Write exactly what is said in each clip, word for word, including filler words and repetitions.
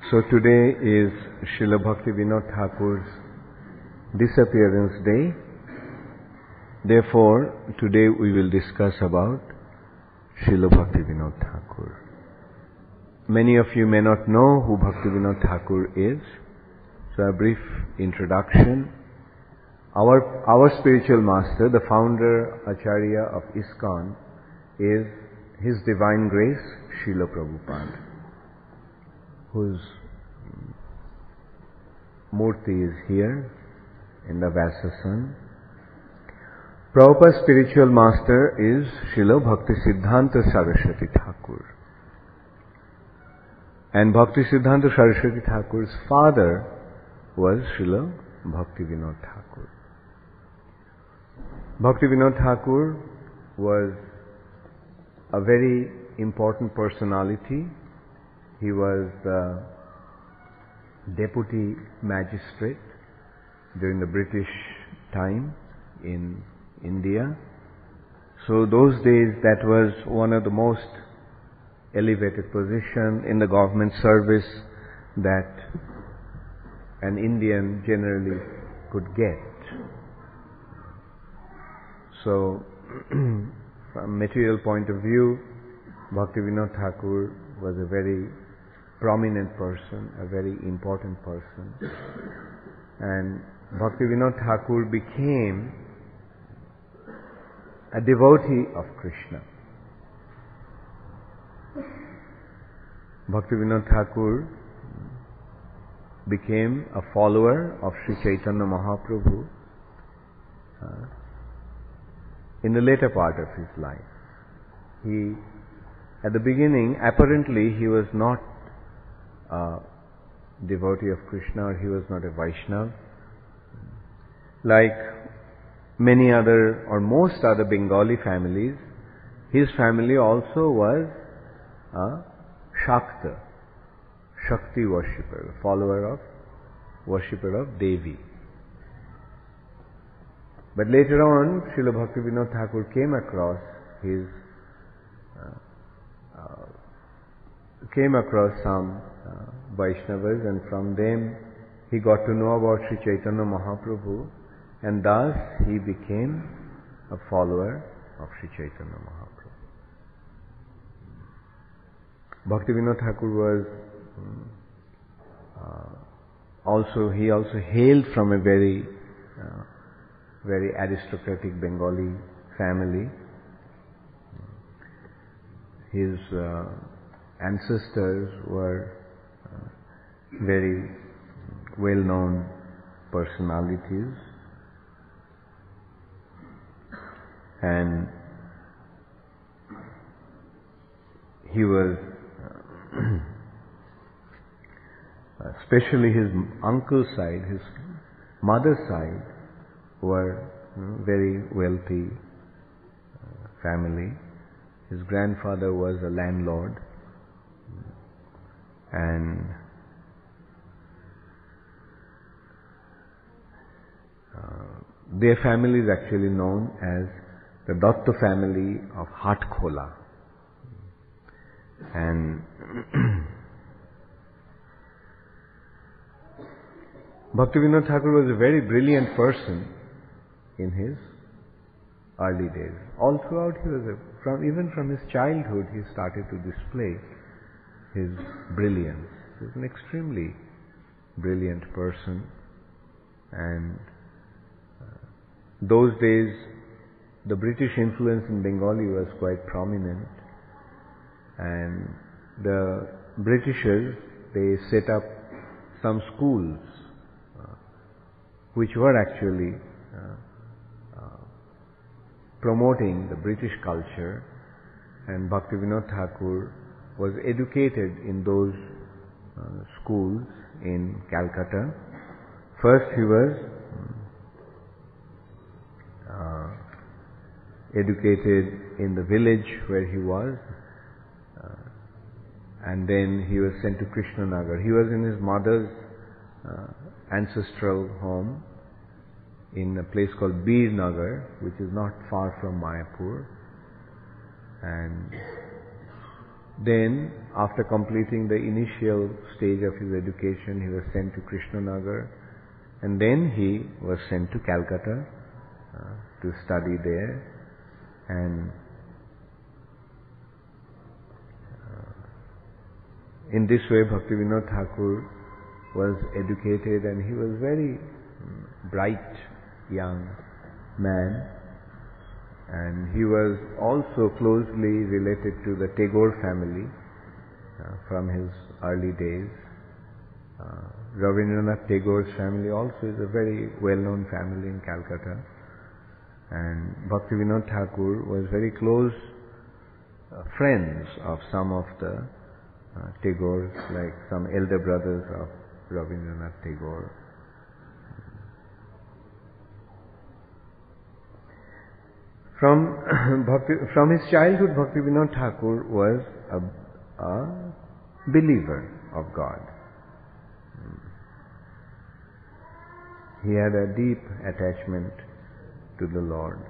So today is Srila Bhaktivinoda Thakur's disappearance day. Therefore, today we will discuss about Srila Bhaktivinoda Thakur. Many of you may not know who Bhaktivinoda Thakur is. So a brief introduction. Our, our spiritual master, the founder, Acharya of ISKCON, is His Divine Grace, Srila Prabhupada, whose Murti is here in the Vyasasan. Prabhupada's spiritual master is Srila Bhaktisiddhanta Saraswati Thakur. And Bhaktisiddhanta Saraswati Thakur's father was Srila Bhaktivinoda Thakur. Bhaktivinoda Thakur was a very important personality. He was the deputy magistrate during the British time in India. So those days that was one of the most elevated position in the government service that an Indian generally could get. So from material point of view, Bhaktivinoda Thakur was a very prominent person, a very important person. And Bhaktivinoda Thakur became a devotee of Krishna. Bhaktivinoda Thakur became a follower of Sri Chaitanya Mahaprabhu uh, in the later part of his life. He, at the beginning, apparently he was not a devotee of Krishna, or he was not a Vaishnava. Like many other or most other Bengali families, his family also was a Shakta, Shakti worshipper, a follower of, worshipper of Devi. But later on, Srila Bhaktivinoda Thakur came across his, uh, uh, came across some uh, Vaishnavas, and from them he got to know about Sri Chaitanya Mahaprabhu, and thus he became a follower of Sri Chaitanya Mahaprabhu. Bhaktivinoda Thakur was uh, also, he also hailed from a very, uh, very aristocratic Bengali family. His uh, ancestors were uh, very well-known personalities, and he was especially his uncle's side, his mother's side, were you know, very wealthy uh, family. His grandfather was a landlord, and uh, their family is actually known as the Datta family of Hatkhola. And Bhaktivinoda Thakur was a very brilliant person in his early days. All throughout, he was a, from even from his childhood, he started to display his brilliance. He was an extremely brilliant person, and uh, those days, the British influence in Bengali was quite prominent, and the Britishers, they set up some schools uh, which were actually uh, uh, promoting the British culture, and Bhaktivinoda Thakur was educated in those uh, schools in Calcutta. First he was uh, educated in the village where he was, uh, and then he was sent to Krishnanagar. He was in his mother's uh, ancestral home in a place called Bir Nagar, which is not far from Mayapur. And Then, after completing the initial stage of his education, he was sent to Krishnanagar, and then he was sent to Calcutta uh, to study there. And uh, in this way, Bhaktivinoda Thakur was educated, and he was very um, bright young man, and he was also closely related to the Tagore family uh, from his early days. Uh, Rabindranath Tagore's family also is a very well-known family in Calcutta, and Bhaktivinoda Thakur was very close uh, friends of some of the uh, Tagores, like some elder brothers of Rabindranath Tagore. From Bhakti, from his childhood, Bhaktivinoda Thakur was a, a believer of God. He had a deep attachment to the Lord.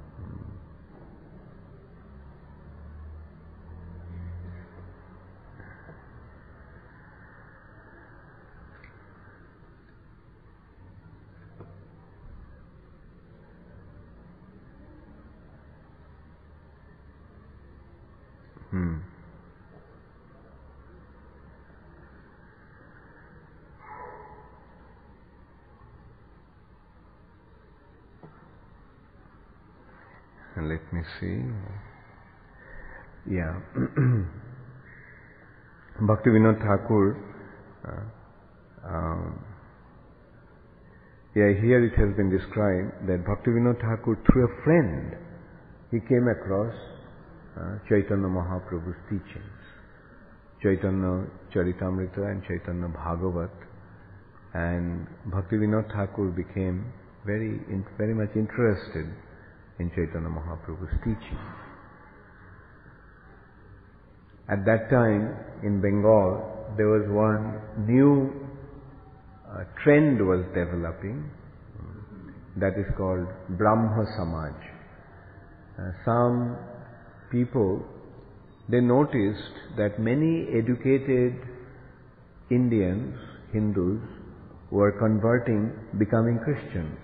Hmm. And let me see. Yeah. Bhaktivinoda Thakur, uh, um, yeah, here it has been described that Bhaktivinoda Thakur, through a friend, he came across uh, Chaitanya Mahaprabhu's teachings, Chaitanya Charitamrita and Chaitanya Bhagavat, and Bhaktivinoda Thakur became very, in, very much interested in Chaitanya Mahaprabhu's teaching. At that time in Bengal, there was one new uh, trend was developing that is called Brahma Samaj. Uh, some people, they noticed that many educated Indians, Hindus, were converting, becoming Christians.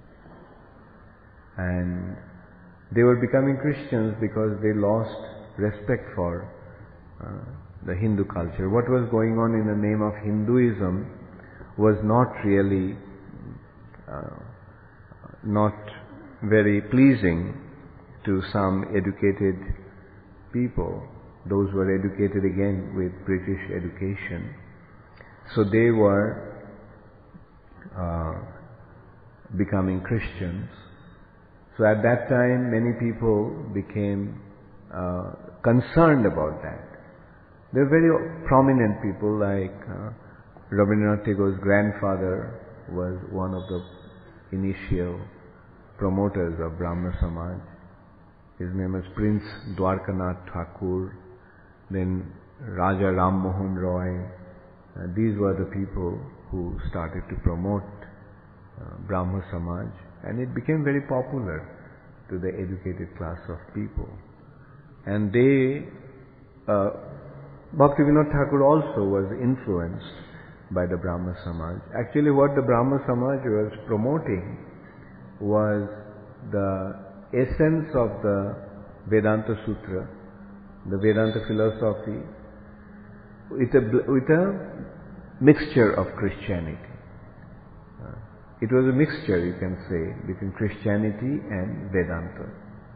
And they were becoming Christians because they lost respect for uh, the Hindu culture. What was going on in the name of Hinduism was not really uh, not very pleasing to some educated people, those who were educated again with British education. So they were uh, becoming Christians. So at that time, many people became uh, concerned about that. There were very prominent people like uh, Rabindranath Tagore's grandfather was one of the initial promoters of Brahma Samaj. His name was Prince Dwarkanath Thakur, then Raja Ram Mohan Roy. Uh, these were the people who started to promote uh, Brahma Samaj, and it became very popular to the educated class of people. And they, uh, Bhaktivinoda Thakur also was influenced by the Brahma Samaj. Actually, what the Brahma Samaj was promoting was the essence of the Vedanta Sutra, the Vedanta philosophy, with a, with a mixture of Christianity. Uh, it was a mixture, you can say, between Christianity and Vedanta.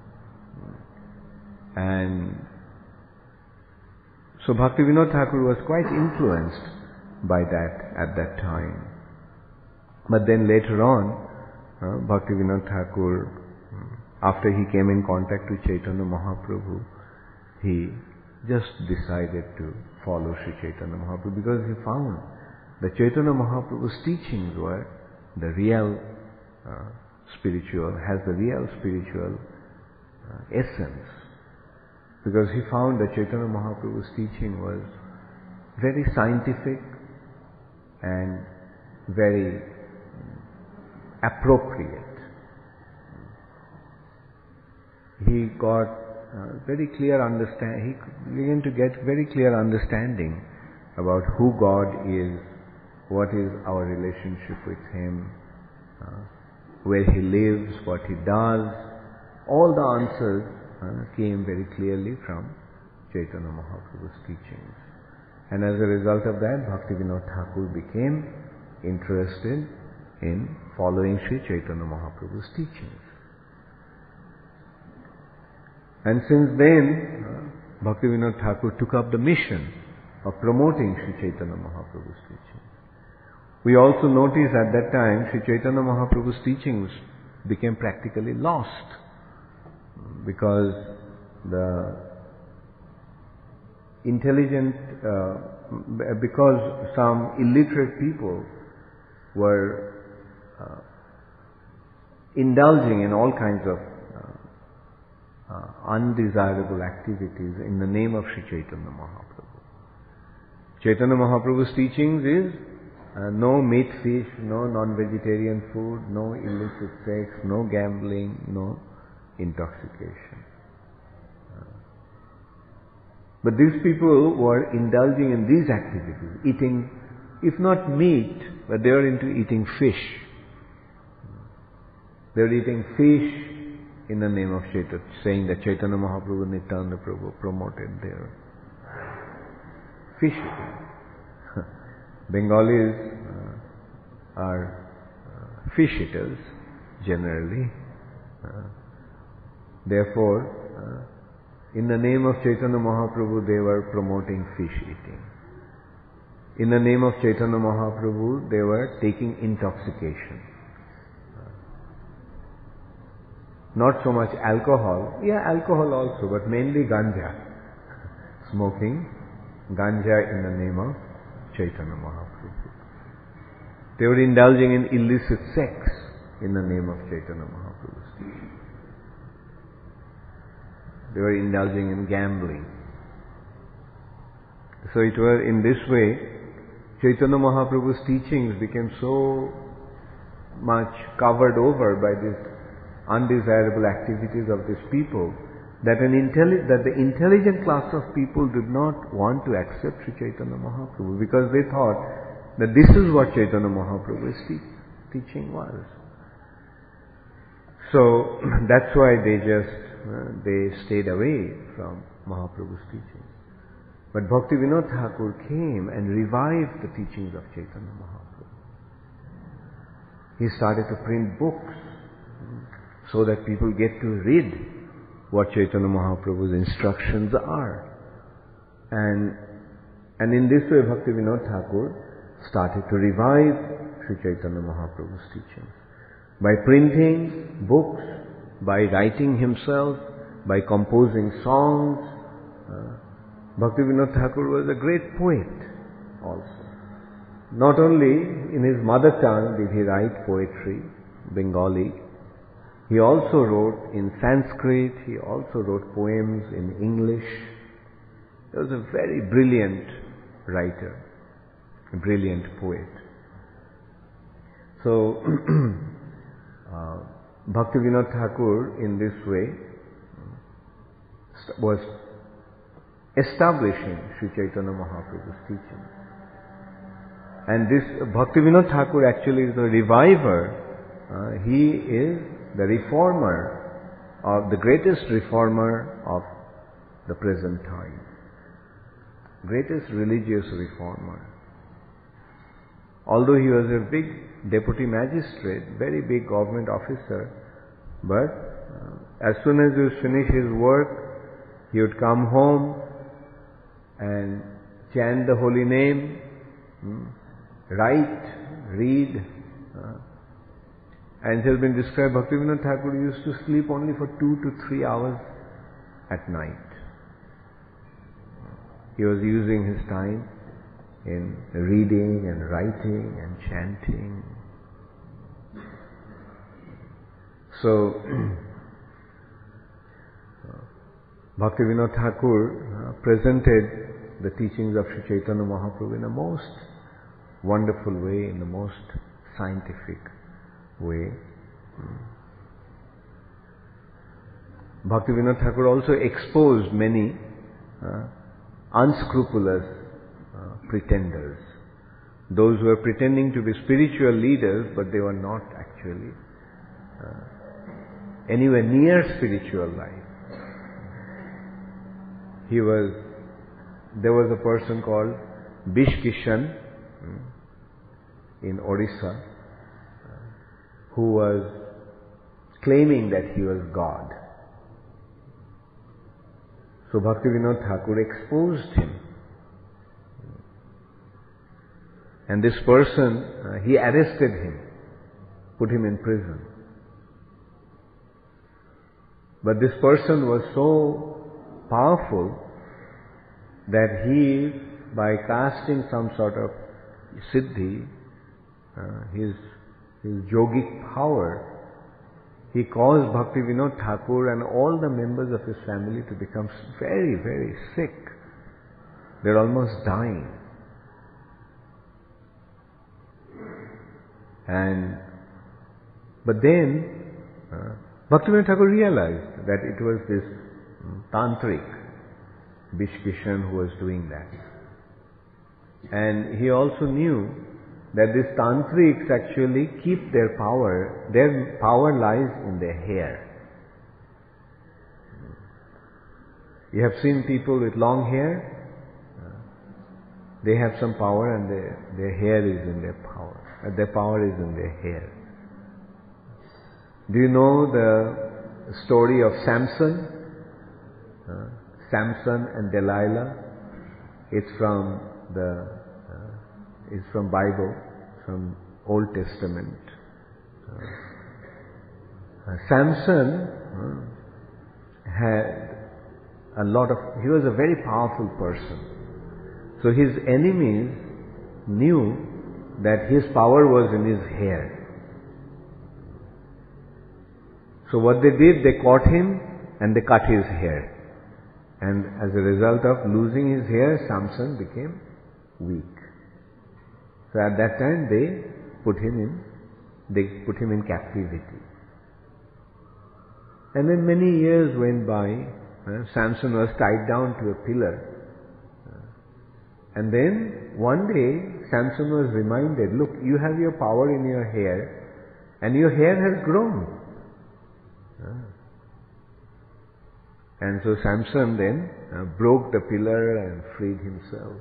And so Bhaktivinoda Thakur was quite influenced by that at that time. But then later on, uh, Bhaktivinoda Thakur, after he came in contact with Chaitanya Mahaprabhu, he just decided to follow Sri Chaitanya Mahaprabhu because he found that Chaitanya Mahaprabhu's teachings were the real uh, spiritual, has the real spiritual uh, essence. Because he found that Chaitanya Mahaprabhu's teaching was very scientific and very appropriate. He got uh, very clear understand. He began to get very clear understanding about who God is, what is our relationship with Him, uh, where He lives, what He does. All the answers uh, came very clearly from Chaitanya Mahaprabhu's teachings. And as a result of that, Bhaktivinoda Thakur became interested in following Sri Chaitanya Mahaprabhu's teachings. And since then, uh, Bhaktivinoda Thakur took up the mission of promoting Sri Chaitanya Mahaprabhu's teachings. We also notice at that time, Sri Chaitanya Mahaprabhu's teachings became practically lost because the intelligent, uh, because some illiterate people were uh, indulging in all kinds of uh, uh, undesirable activities in the name of Sri Chaitanya Mahaprabhu. Chaitanya Mahaprabhu's teachings is uh, no meat, fish, no non-vegetarian food, no illicit sex, no gambling, no intoxication. But these people were indulging in these activities, eating, if not meat, but they were into eating fish. They were eating fish in the name of Chaitanya, saying that Chaitanya Mahaprabhu, Nityananda Prabhu promoted their fish eating. Bengalis uh, are uh, fish eaters generally. Uh, therefore, uh, in the name of Chaitanya Mahaprabhu, they were promoting fish eating. In the name of Chaitanya Mahaprabhu, they were taking intoxication. Not so much alcohol, yeah, alcohol also, but mainly ganja. Smoking ganja in the name of Chaitanya Mahaprabhu. They were indulging in illicit sex in the name of Chaitanya Mahaprabhu's teaching. They were indulging in gambling. So it was in this way, Chaitanya Mahaprabhu's teachings became so much covered over by these undesirable activities of these people that an intelli- that the intelligent class of people did not want to accept Sri Chaitanya Mahaprabhu because they thought that this is what Chaitanya Mahaprabhu's te- teaching was. So that's why they just Uh, they stayed away from Mahaprabhu's teachings. But Bhaktivinoda Thakur came and revived the teachings of Chaitanya Mahaprabhu. He started to print books so that people get to read what Chaitanya Mahaprabhu's instructions are. And, and in this way Bhaktivinoda Thakur started to revive Sri Chaitanya Mahaprabhu's teachings. By printing books, by writing himself, by composing songs. Uh, Bhaktivinoda Thakur was a great poet also. Not only in his mother tongue did he write poetry, Bengali, he also wrote in Sanskrit, he also wrote poems in English. He was a very brilliant writer, a brilliant poet. So, uh, Bhaktivinoda Thakur in this way was establishing Sri Chaitanya Mahaprabhu's teaching. And this Bhaktivinoda Thakur actually is the reviver. Uh, he is the reformer of the greatest reformer of the present time. Greatest religious reformer. Although he was a big deputy magistrate, very big government officer, but uh, as soon as he would finish his work, he would come home and chant the holy name, hmm, write, read, uh, and it has been described Bhaktivinoda Thakur used to sleep only for two to three hours at night. He was using his time in reading and writing and chanting. So, Bhaktivinoda Thakur uh, presented the teachings of Sri Chaitanya Mahaprabhu in a most wonderful way, in the most scientific way. Bhaktivinoda Thakur also exposed many uh, unscrupulous uh, pretenders. Those who were pretending to be spiritual leaders, but they were not actually uh, anywhere near spiritual life. He was, there was a person called Bishkishan in Orissa who was claiming that he was God. So Bhaktivinoda Thakur exposed him. And this person, uh, he arrested him, put him in prison. But this person was so powerful that he, by casting some sort of siddhi, uh, his, his yogic power, he caused Bhaktivinoda Thakur and all the members of his family to become very, very sick. They're almost dying. And, but then, uh, Bhaktivinoda Thakur realized that it was this um, tantric, Bishkishan, who was doing that. And he also knew that these tantrics actually keep their power, their power lies in their hair. You have seen people with long hair, uh, they have some power and their, their hair is in their power. Their power is in their hair. Do you know the story of Samson? Uh, Samson and Delilah. It's from the, uh, it's from Bible, from Old Testament. Uh, uh, Samson uh, had a lot of, he was a very powerful person. So his enemies knew that his power was in his hair. So what they did, they caught him and they cut his hair. And as a result of losing his hair, Samson became weak. So at that time they put him in, they put him in captivity. And then many years went by, uh, Samson was tied down to a pillar. And then one day Samson was reminded, look, you have your power in your hair and your hair has grown. Ah. And so Samson then uh, broke the pillar and freed himself.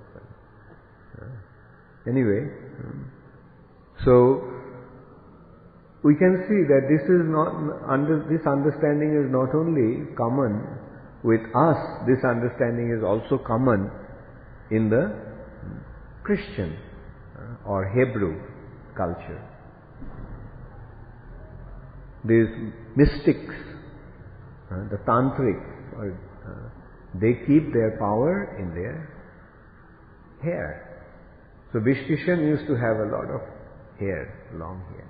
Uh, anyway, um, so we can see that this is not, under, this understanding is not only common with us, this understanding is also common in the Christian uh, or Hebrew culture. These mystics, uh, the tantrics, or, uh, they keep their power in their hair. So Bishkishan used to have a lot of hair, long hair.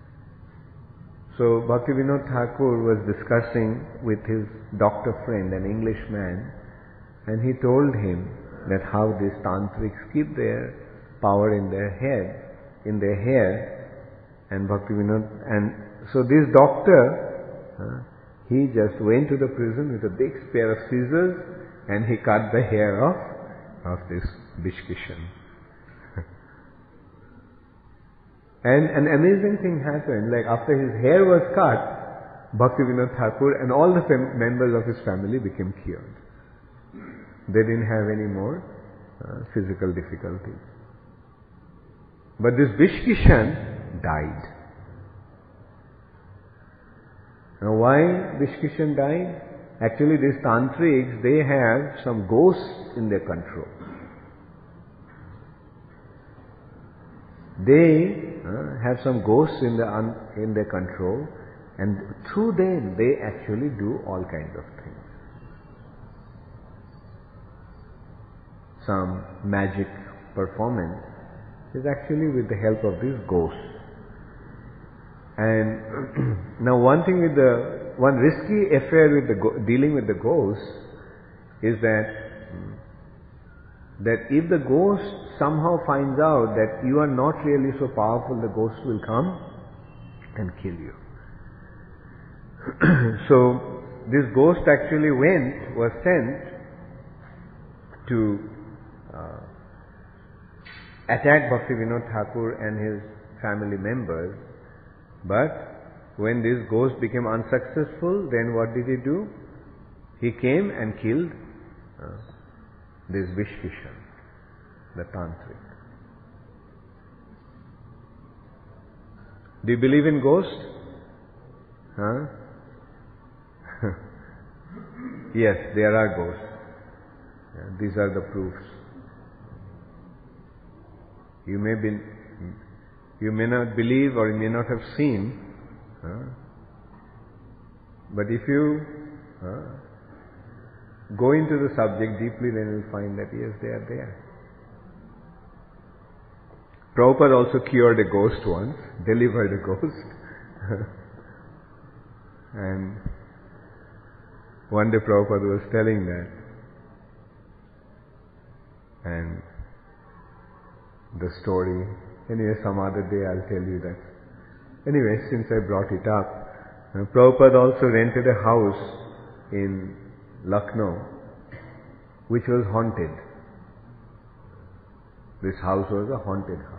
So Bhaktivinoda Thakur was discussing with his doctor friend, an Englishman, and he told him that how these tantrics keep their power in their head, in their hair, and Bhaktivinoda, and so this doctor, uh, he just went to the prison with a big pair of scissors and he cut the hair off of this Bishkishan. And an amazing thing happened, like after his hair was cut, Bhaktivinoda Thakur and all the fam- members of his family became cured. They didn't have any more uh, physical difficulties. But this Bishkishan died. Now why Bishkishan died? Actually these tantrics, they have some ghosts in their control. They uh, have some ghosts in, the un- in their control, and through them they actually do all kinds of things. Some magic performance is actually with the help of these ghosts. And now one thing with the, one risky affair with the go- dealing with the ghosts is that that if the ghost somehow finds out that you are not really so powerful, the ghost will come and kill you. So this ghost actually went, was sent to uh, attack Bhaktivinoda Thakur and his family members. But when this ghost became unsuccessful, then what did he do? He came and killed uh, this Vishkishan, the Tantric. Do you believe in ghosts? Huh? Yes, there are ghosts. Yeah, these are the proofs. You may be, you may not believe or you may not have seen, huh? But if you huh, go into the subject deeply, then you'll find that yes, they are there. Prabhupada also cured a ghost once, delivered a ghost. And one day Prabhupada was telling that. And the story, anyway, some other day I'll tell you that. Anyway, since I brought it up, uh, Prabhupada also rented a house in Lucknow, which was haunted. This house was a haunted house.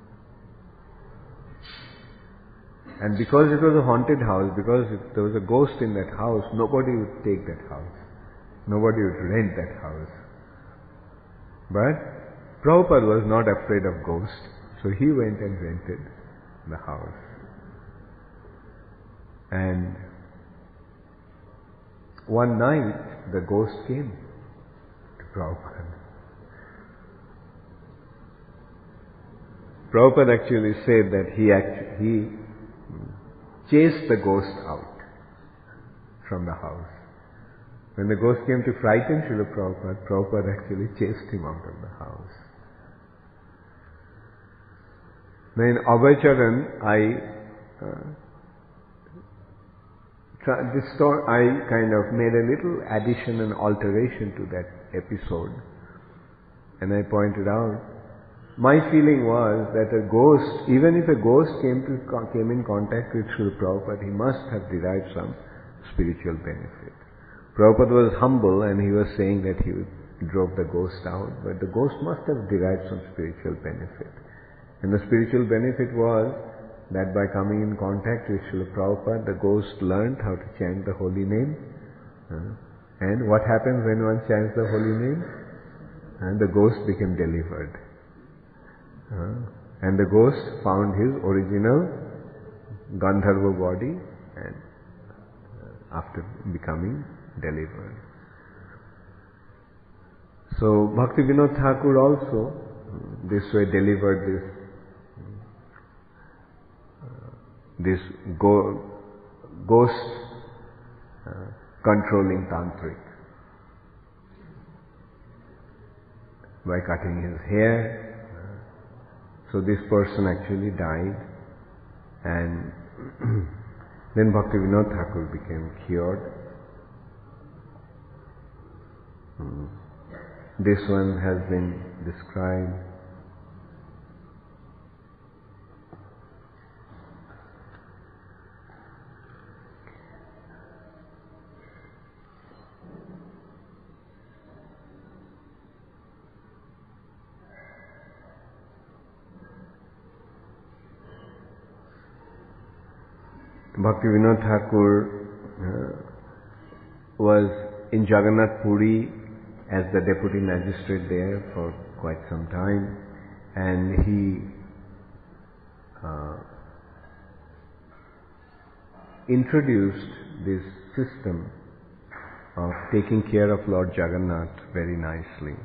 And because it was a haunted house, because if there was a ghost in that house, nobody would take that house. Nobody would rent that house. But Prabhupada was not afraid of ghosts, so he went and rented the house. And one night, the ghost came to Prabhupada. Prabhupada actually said that he actually, he chased the ghost out from the house. When the ghost came to frighten Srila Prabhupada, Prabhupada actually chased him out of the house. Now in Abhay-charan, I, uh, tra- this story, I kind of made a little addition and alteration to that episode. And I pointed out, my feeling was that a ghost, even if a ghost came to came in contact with Srila Prabhupada, he must have derived some spiritual benefit. Prabhupada was humble and he was saying that he drove the ghost out, but the ghost must have derived some spiritual benefit. And the spiritual benefit was that by coming in contact with Srila Prabhupada, the ghost learned how to chant the holy name. Uh, and what happens when one chants the holy name? And the ghost became delivered. Uh, and the ghost found his original Gandharva body and uh, after becoming delivered. So Bhaktivinoda Thakur also this way delivered this uh, this go, ghost uh, controlling tantric by cutting his hair. So this person actually died, and then Bhaktivinoda Thakur became cured. Hmm. This one has been described. Bhaktivinoda Thakur uh, was in Jagannath Puri as the deputy magistrate there for quite some time, and he uh, introduced this system of taking care of Lord Jagannath very nicely.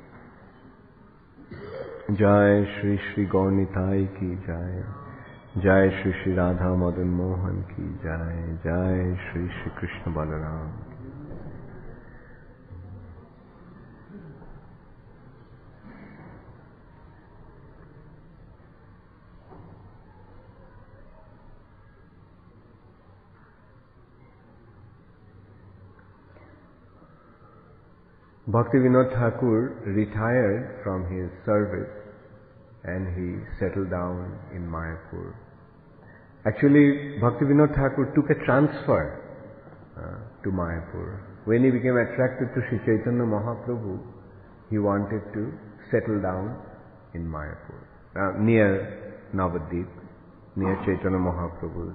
Jai Shri Shri Gaur Nitai ki Jai, Jai Shri Shri Radha Madan Mohan ki Jai, Jai Shri Shri Krishna Balaram. Bhaktivinoda Thakur retired from his service and he settled down in Mayapur. Actually, Bhaktivinoda Thakur took a transfer uh, to to Mayapur. When he became attracted to Sri Chaitanya Mahaprabhu, he wanted to settle down in Mayapur, uh, near Navadvip, near Chaitanya Mahaprabhu's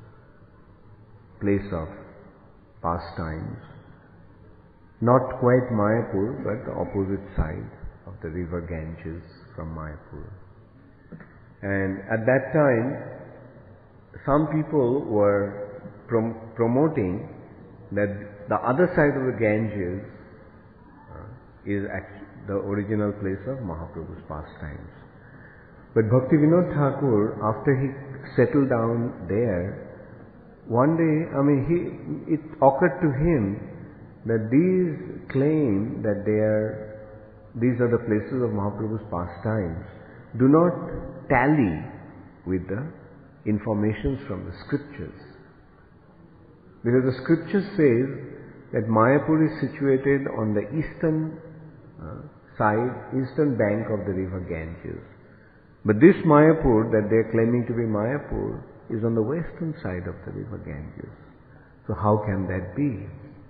place of pastimes. Not quite Mayapur, but the opposite side of the river Ganges from Mayapur. And at that time, some people were prom- promoting that the other side of the Ganges uh, is actually the original place of Mahaprabhu's pastimes. But Bhaktivinoda Thakur, after he settled down there, one day, I mean, he, it occurred to him that these claim that they are, these are the places of Mahaprabhu's pastimes, do not tally with the informations from the scriptures. Because the scripture says that Mayapur is situated on the eastern uh, side, eastern bank of the river Ganges. But this Mayapur that they are claiming to be Mayapur is on the western side of the river Ganges. So how can that be?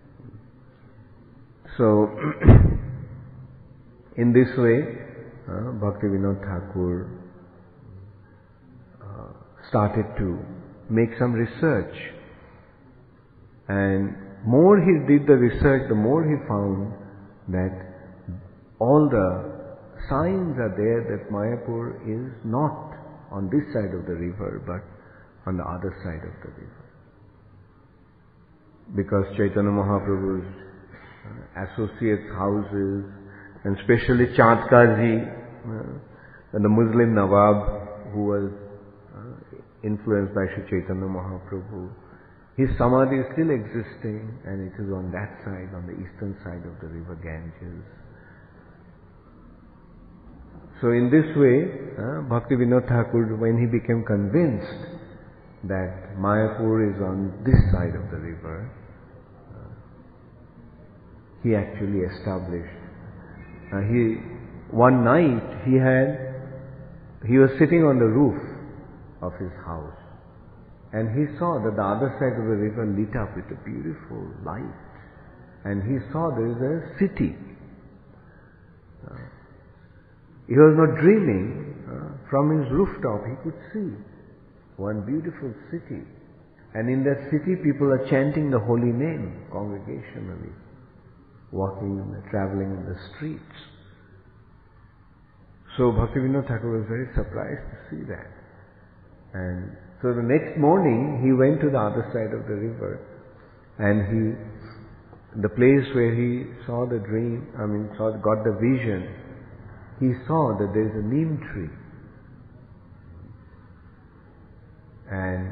So, in this way, uh, Bhaktivinoda Thakur uh, started to make some research. And more he did the research, the more he found that all the signs are there that Mayapur is not on this side of the river, but on the other side of the river. Because Chaitanya Mahaprabhu's uh, associates' houses, and especially Chandkaji, uh, and the Muslim Nawab who was uh, influenced by Sri Chaitanya Mahaprabhu, his samadhi is still existing, and it is on that side, on the eastern side of the river Ganges. So in this way, uh, Bhaktivinoda Thakur, when he became convinced that Mayapur is on this side of the river, uh, he actually established. Uh, he one night he had he was sitting on the roof of his house, and he saw that the other side of the river lit up with a beautiful light, and he saw there is a city. Uh, he was not dreaming. Uh, from his rooftop he could see one beautiful city, and in that city people are chanting the holy name congregationally, walking, traveling in the streets. So Bhaktivinoda Thakur was very surprised to see that. And so the next morning he went to the other side of the river, and he, the place where he saw the dream, I mean saw, got the vision, he saw that there is a neem tree. And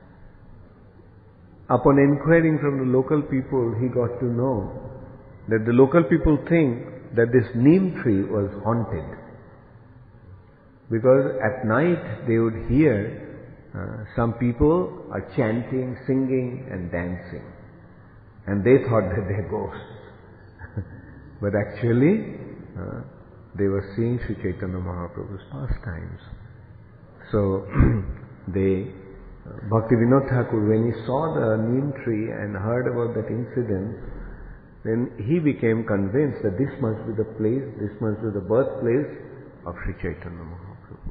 upon inquiring from the local people, he got to know that the local people think that this neem tree was haunted. Because at night they would hear uh, some people are chanting, singing and dancing. And they thought that they're ghosts. But actually, uh, they were seeing Sri Chaitanya Mahaprabhu's pastimes. So, they Bhaktivinoda Thakur, when he saw the neem tree and heard about that incident, then he became convinced that this must be the place, this must be the birthplace of Sri Chaitanya Mahaprabhu.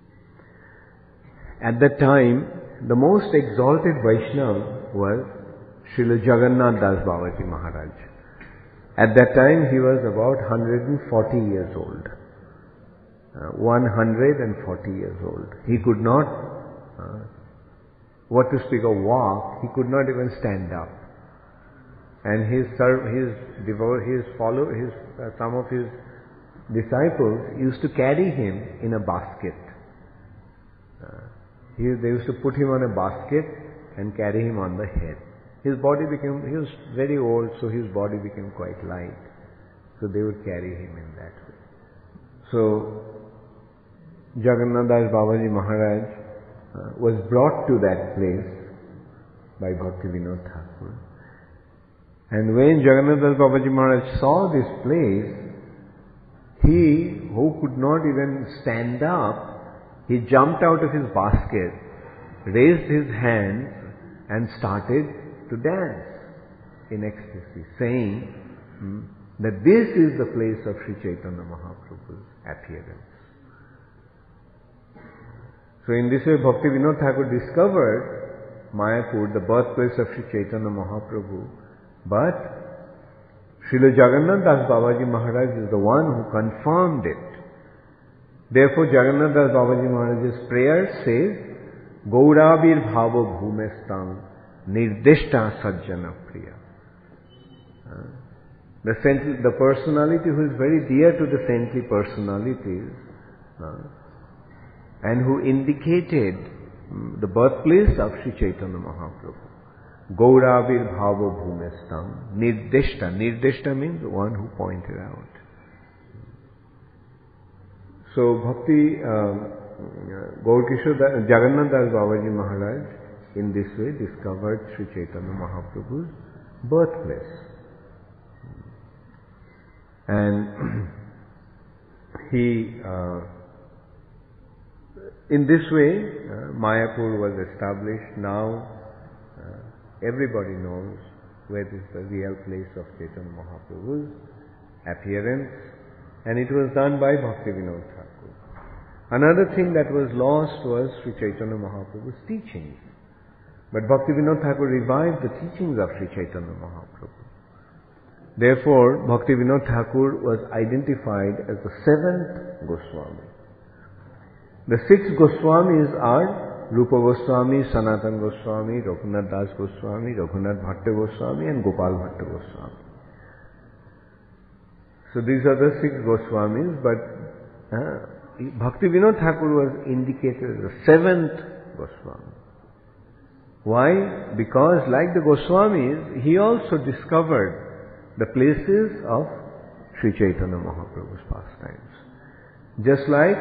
At that time, the most exalted Vaishnava was Srila Jagannath Das Babaji Maharaj. At that time, he was about one hundred forty years old. Uh, one hundred forty years old. He could not uh, what to speak of walk, he could not even stand up. And his his devote, his follow, his uh, some of his disciples used to carry him in a basket. Uh, he, they used to put him on a basket and carry him on the head. His body became, he was very old, so his body became quite light. So they would carry him in that way. So Jagannath Das Babaji Maharaj Uh, was brought to that place by Bhaktivinoda Thakur. And when Jagannath Das Babaji Maharaj saw this place, he, who could not even stand up, he jumped out of his basket, raised his hands and started to dance. in ecstasy, saying hmm, that this is the place of Sri Chaitanya Mahaprabhu's appearance. So in this way, Bhakti Vinod Thakur discovered Mayapur, the birthplace of Sri Chaitanya Mahaprabhu, but Srila Jagannath Das Babaji Maharaj is the one who confirmed it. Therefore, Jagannath Das Babaji Maharaj's prayer says, Gaurabir Bhava Bhumestam Nirdishta Sajjana Priya. The, saintly, the personality who is very dear to the saintly personalities uh, and who indicated um, the birthplace of Sri Chaitanya Mahaprabhu. Gaurabir Bhava Bhumestam Nirdishta. Nirdishta means the one who pointed out. So Bhakti um, Gaur Kishore Jagannath Das Babaji Maharaj in this way discovered Sri Chaitanya Mahaprabhu's birthplace. And he, uh, in this way, uh, Mayapur was established. Now uh, everybody knows where is the real place of Chaitanya Mahaprabhu's appearance, and it was done by Bhakti Vinod Thakur. Another thing that was lost was Sri Chaitanya Mahaprabhu's teachings. But Bhakti Vinod Thakur revived the teachings of Sri Chaitanya Mahaprabhu. Therefore, Bhakti Vinod Thakur was identified as the seventh Goswami. The six Goswamis are Rupa Goswami, Sanatana Goswami, Raghunath Das Goswami, Raghunath Bhatta Goswami and Gopal Bhatta Goswami. So these are the six Goswamis, but uh, Bhakti Vinod Thakur was indicated as the seventh Goswami. Why? Because like the Goswamis, he also discovered the places of Sri Chaitanya Mahaprabhu's pastimes. Just like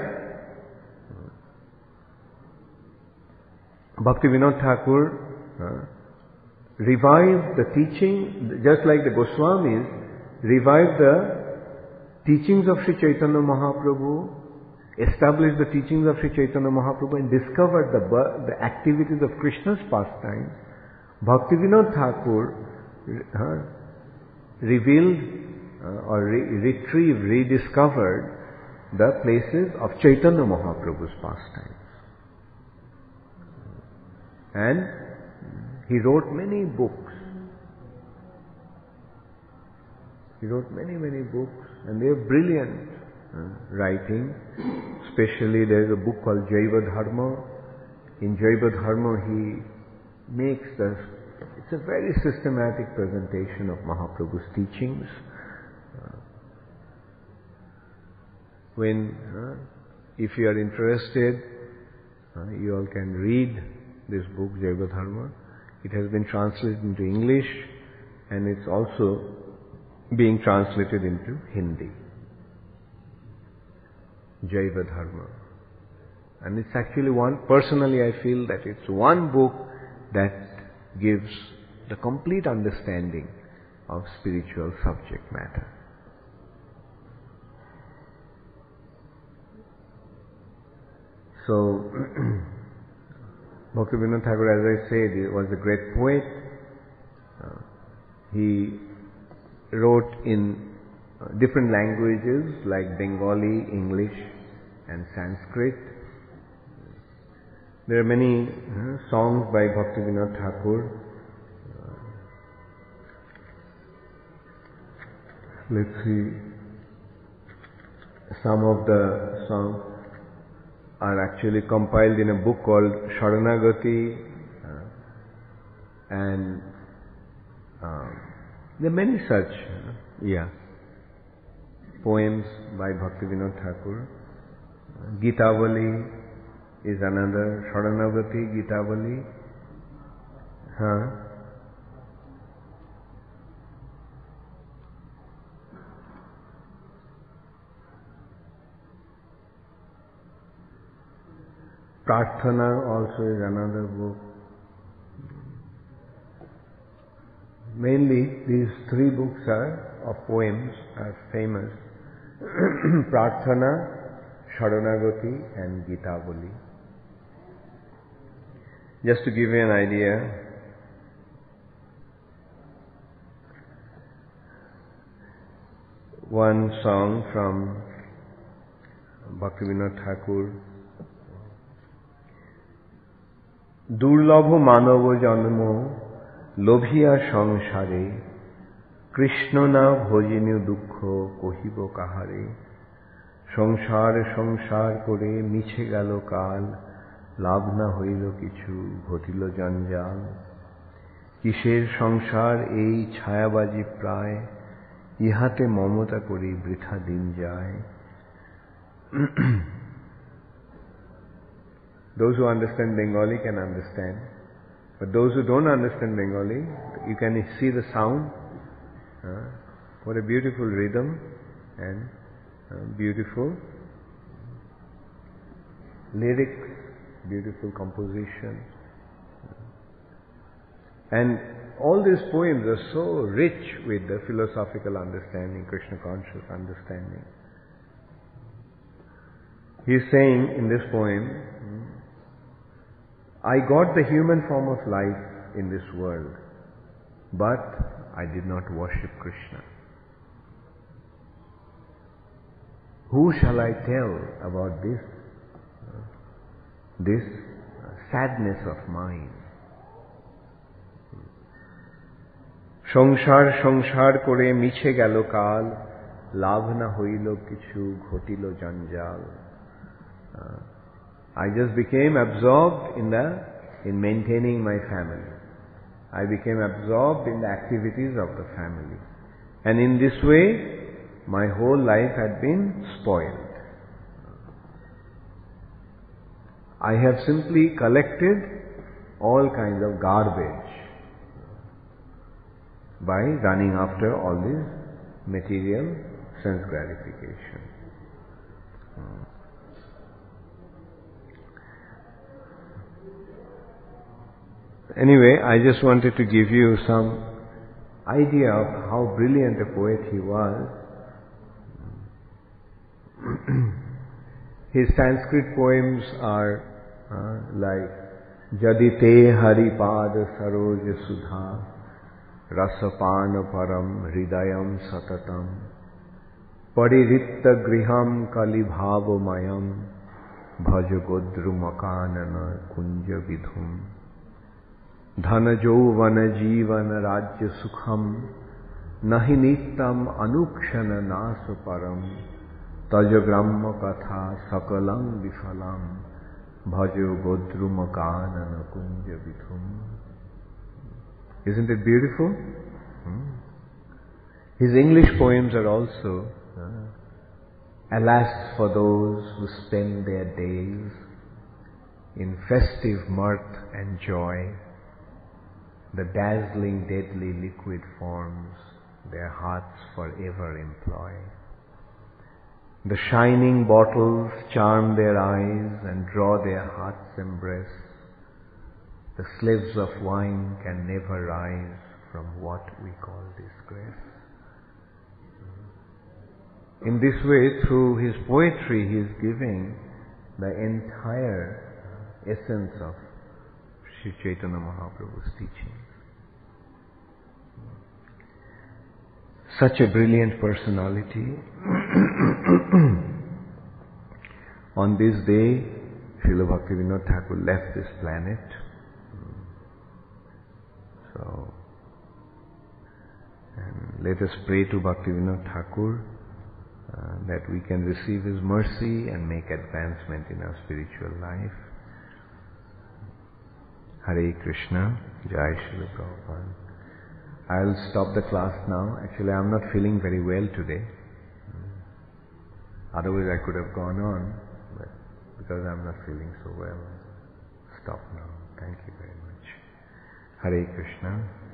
Bhakti Vinod Thakur uh, revived the teaching, just like the Goswamis revived the teachings of Sri Chaitanya Mahaprabhu, established the teachings of Sri Chaitanya Mahaprabhu and discovered the, the activities of Krishna's pastimes. Bhakti Vinod Thakur uh, revealed uh, or re- retrieved, rediscovered the places of Chaitanya Mahaprabhu's pastimes. And he wrote many books. He wrote many, many books, and they are brilliant uh, writing. Especially there is a book called Jaiva Dharma. In Jaiva Dharma he makes the It's a very systematic presentation of Mahaprabhu's teachings. Uh, when, uh, if you are interested, uh, you all can read this book, Jaiva Dharma. It has been translated into English and it's also being translated into Hindi. Jaiva Dharma. And it's actually one, personally I feel that it's one book that gives the complete understanding of spiritual subject matter. So, Bhakti Vinod Thakur, as I said, he was a great poet. Uh, he wrote in uh, different languages like Bengali, English and Sanskrit. There are many uh, songs by Bhakti Vinod Thakur. Let's see, some of the songs are actually compiled in a book called Sharanagati, uh, and uh, there are many such, uh, yeah, poems by Bhakti Vinod Thakur. Uh, Gitavali is another, Sharanagati, Gitavali. Huh? Prarthana also is another book. Mainly these three books are of poems are famous. Prarthana, Sharanagati and Gitavali. Just to give you an idea, one song from Bhaktivinoda Thakur. দুর্লভ মানব জন্ম লোভিয়া সংসারে কৃষ্ণ না ভজিনু দুঃখ কহিব কাহারে সংসার সংসার করে মিছে গেল কাল লাভ না হইল কিছু ঘটিল জঞ্জাল কিসের সংসার এই ছায়াবাজি প্রায় ইহাতে মমতা করি বৃথা দিন যায়. Those who understand Bengali can understand, but those who don't understand Bengali, you can see the sound. Uh, what a beautiful rhythm and uh, beautiful lyrics, beautiful composition. And all these poems are so rich with the philosophical understanding, Krishna conscious understanding. He is saying in this poem, I got the human form of life in this world, but I did not worship Krishna. Who shall I tell about this, this sadness of mine? সংসার সংসার করে মিছে গেল কাল লাভ না হইল কিছু ঘটিল জঞ্জাল. I just became absorbed in the in maintaining my family. I became absorbed in the activities of the family. And in this way, my whole life had been spoiled. I have simply collected all kinds of garbage by running after all this material sense gratification. Anyway, I just wanted to give you some idea of how brilliant a poet he was. His Sanskrit poems are uh, like Jadite Haripad Saroj Sudha Rasapana Param Hridayam Satatam Pariritta Griham Kalibhavamayam Bhajagodru Makanana Kunja Vidhum Dhana Jovana Jivana Rajya Sukham Nahi Nittam Anukshana Nasa Param Tajagramma Katha Sakalam Vifalam Bhajo Godru Makanana Kunja Vidhum. Isn't it beautiful? Hmm? His English poems are also uh, alas for those who spend their days in festive mirth and joy, the dazzling deadly liquid forms their hearts forever employ. The shining bottles charm their eyes and draw their hearts' embrace. The slaves of wine can never rise from what we call disgrace. In this way, through his poetry, he is giving the entire essence of Sri Chaitanya Mahaprabhu's teachings. Such a brilliant personality. On this day, Srila Bhaktivinoda Thakur left this planet. So, and let us pray to Bhaktivinoda Thakur uh, that we can receive his mercy and make advancement in our spiritual life. Hare Krishna, Jai Srila Prabhupada. I'll stop the class now. Actually, I'm not feeling very well today. Otherwise, I could have gone on, but because I'm not feeling so well, stop now. Thank you very much. Hare Krishna.